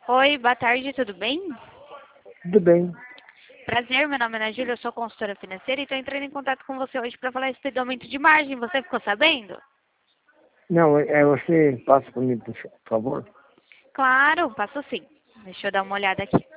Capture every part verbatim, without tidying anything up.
Oi, boa tarde, tudo bem? Tudo bem. Prazer, meu nome é Ana Júlia, eu sou consultora financeira e estou entrando em contato com você hoje para falar a respeito do aumento de margem. Você ficou sabendo? Não, é é, você passa para mim, por favor? Claro, passo sim. Deixa eu dar uma olhada aqui.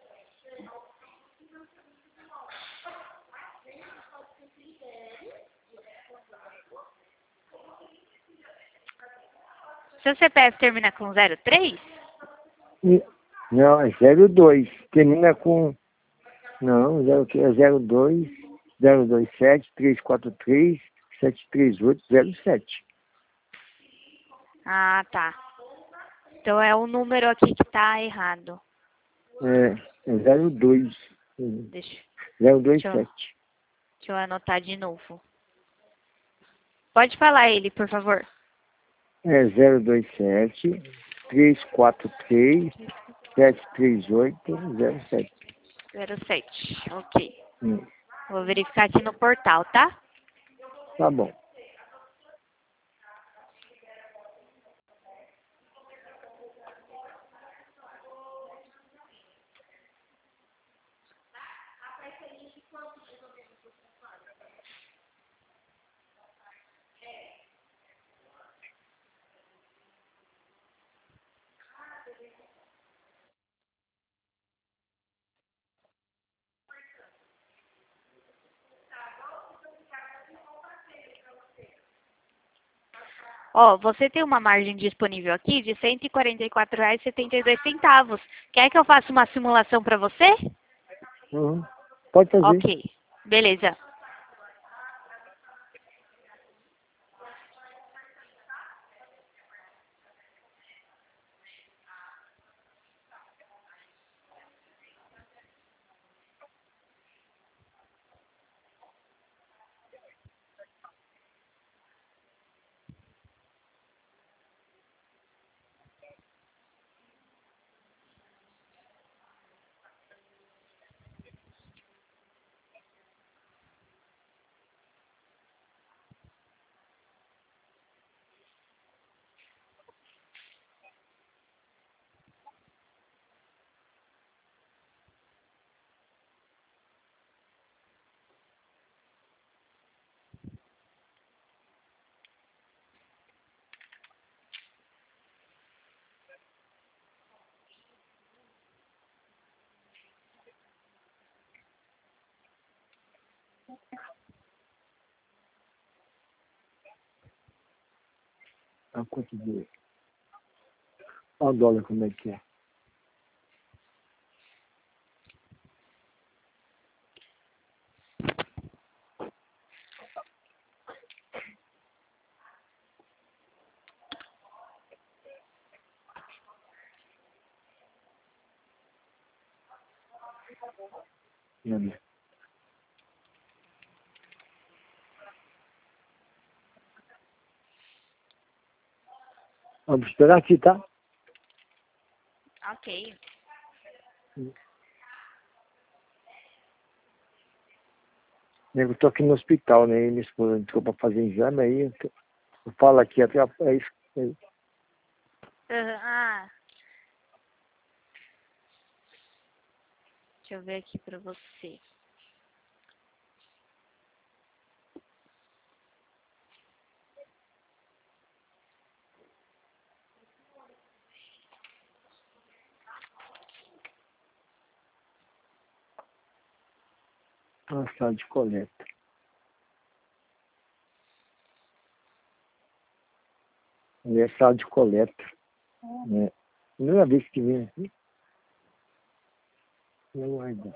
Seu C P F termina com zero três? E- Não, é zero dois. Termina com. Não, zero, que é zero dois, zero dois sete, três quatro três, sete três oito, zero sete. Ah, tá. Então é o número aqui que tá errado. É, é zero dois. Deixa, zero dois deixa, eu, sete. deixa eu anotar de novo. Pode falar ele, por favor. É zero dois sete, três quatro três, sete três oito, zero sete. zero sete, ok. Hum, Vou verificar aqui no portal, tá? Tá bom. Ó, você tem uma margem disponível aqui de cento e quarenta e quatro reais e setenta e dois centavos. Quer que eu faça uma simulação para você? Uhum. Pode fazer. Ok, beleza. A quanto de. Olha o dólar como é que é. Olha. Vamos esperar aqui, tá? Ok. Eu tô aqui no hospital, né? E minha esposa entrou pra fazer exame aí. Eu, tô- eu falo aqui até a, é isso. É, Aham, ah, deixa eu ver aqui para você. uma sala de coleta. E é sala de coleta. Né? Primeira vez que vem aqui. Eu ainda.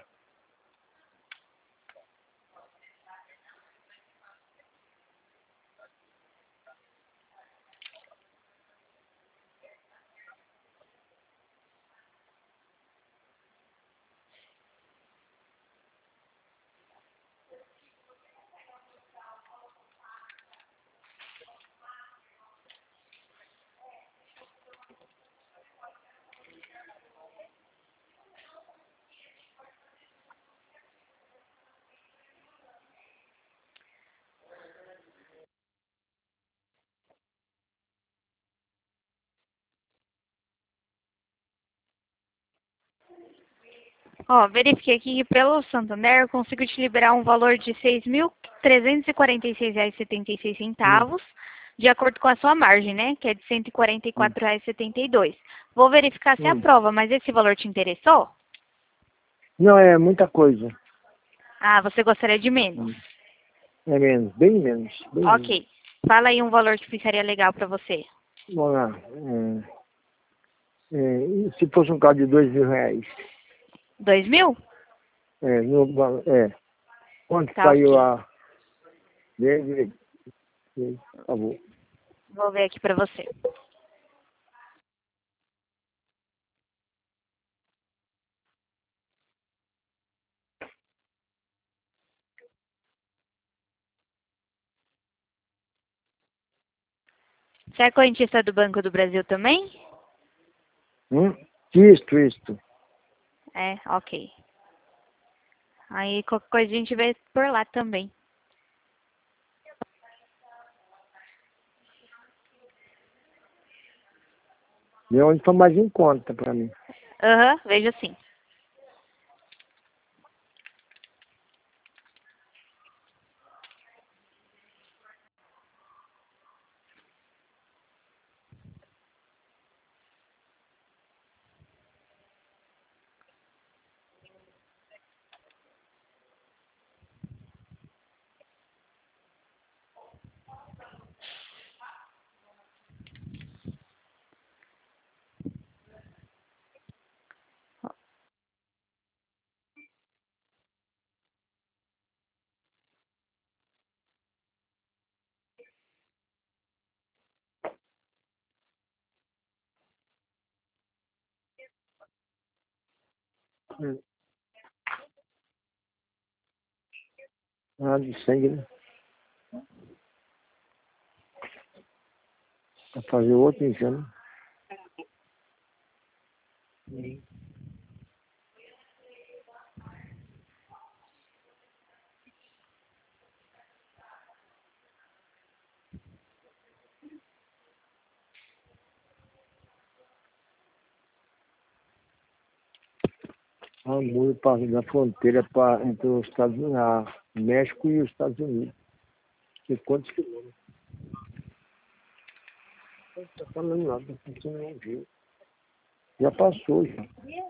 Ó, verifiquei aqui que pelo Santander eu consigo te liberar um valor de seis mil trezentos e quarenta e seis reais e setenta e seis Hum, centavos, de acordo com a sua margem, né? Que é de cento e quarenta e hum, quatro reais e setenta e dois. Vou verificar se hum. aprova, mas esse valor te interessou? Não, é muita coisa. Ah, você gostaria de menos? Hum. É menos, bem menos, bem menos. Ok. Fala aí um valor que ficaria legal para você. Vamos lá. É, é, e se fosse um carro de dois mil reais? Dois mil? É, no, é, quanto Tá saiu ok. a... Vê, vê, vê, por favor. Vou ver aqui para você. Você é correntista do Banco do Brasil também? Hum? Isto, isto. É, ok. Aí qualquer coisa a gente vê por lá também. Vê onde foi mais em conta pra mim. Aham, vejo sim. Hum. Ah, de sangue, né? Pra fazer outro exame. Hum. Ah, muro pra, da fronteira pra, entre os Estados Unidos, ah, México e os Estados Unidos. Tem quantos quilômetros? Não tá falando nada, você não viu. Já passou, já.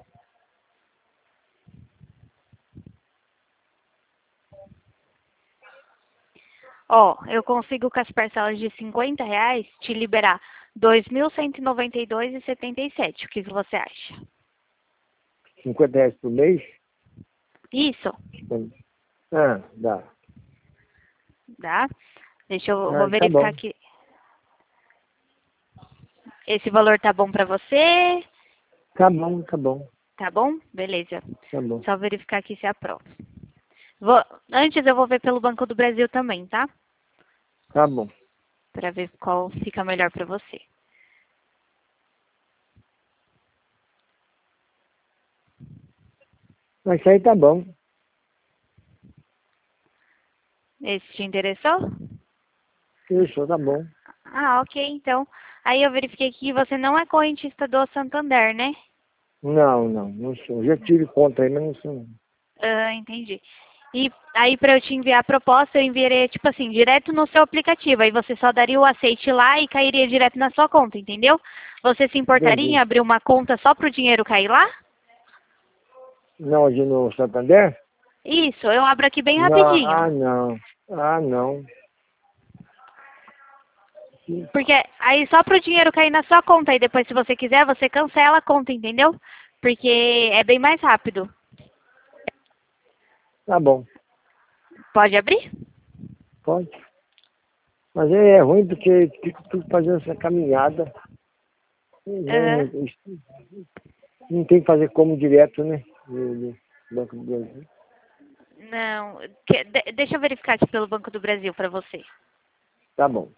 Ó, eu consigo com as parcelas de cinquenta reais te liberar dois mil cento e noventa e dois reais e setenta e sete. O que que você acha? cinquenta reais por mês? Isso, Ah, dá. tá? Deixa eu vou Ah, tá verificar bom. aqui. Esse valor tá bom pra você? Tá bom, tá bom. Tá bom? Beleza. Tá bom. Só verificar aqui se aprova. Vou, antes eu vou ver pelo Banco do Brasil também, tá? Tá bom. Pra ver qual fica melhor pra você. Mas isso aí tá bom. Esse te interessou? Isso, tá bom. Ah, ok, então. Aí eu verifiquei que você não é correntista do Santander, né? Não, não, não sou. Já tive conta aí, mas não sou. Não. Ah, entendi. E aí para eu te enviar a proposta, eu enviaria, tipo assim, direto no seu aplicativo. Aí você só daria o aceite lá e cairia direto na sua conta, entendeu? Você se importaria em Entendi. abrir uma conta só para o dinheiro cair lá? Não, hoje no Santander? Isso, eu abro aqui bem Não, rapidinho. ah, não. Ah, não. Porque aí só para o dinheiro cair na sua conta. E depois, se você quiser, você cancela a conta, entendeu? Porque é bem mais rápido. Tá bom. Pode abrir? Pode. Mas é ruim porque fica tudo fazendo essa caminhada. Não, Aham. não, não tem que fazer como direto, né? No, no Banco do Brasil. Não, que- de- deixa eu verificar aqui pelo Banco do Brasil para você. Tá bom.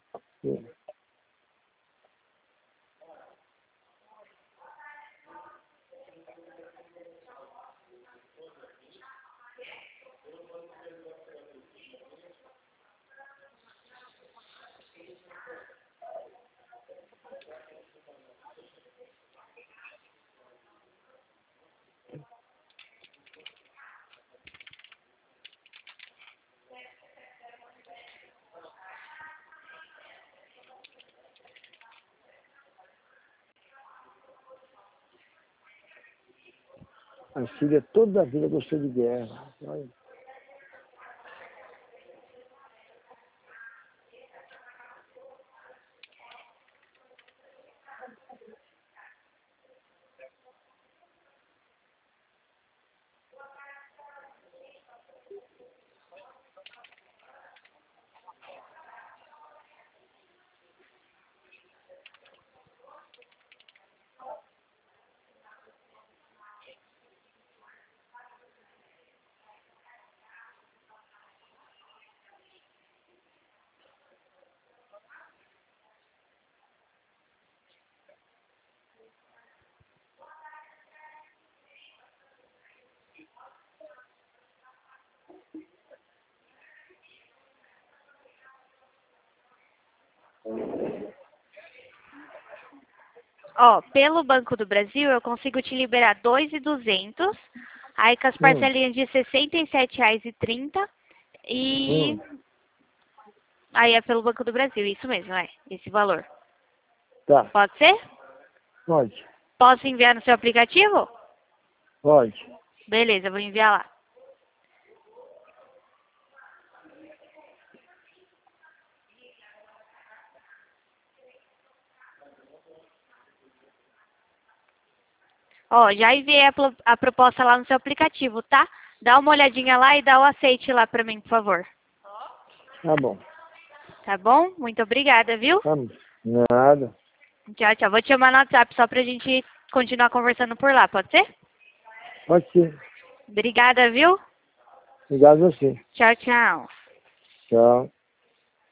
A Síria toda a vida gostou de guerra. Olha. Ó, pelo Banco do Brasil, eu consigo te liberar dois mil e duzentos, aí com as Hum. parcelinhas de sessenta e sete reais e trinta centavos e... Hum. Aí é pelo Banco do Brasil, isso mesmo, é, esse valor. Tá, Pode ser? pode, Posso enviar no seu aplicativo? pode. Beleza, vou enviar lá. Ó, já enviei a, pro- a proposta lá no seu aplicativo, tá? Dá uma olhadinha lá e dá o aceite lá pra mim, por favor. Tá bom. Tá bom? Muito obrigada, viu? Tá bom. Nada. Tchau, tchau. Vou te chamar no WhatsApp só pra gente continuar conversando por lá, pode ser? Pode ser. Obrigada, viu? Obrigado a você. Tchau, tchau. Tchau.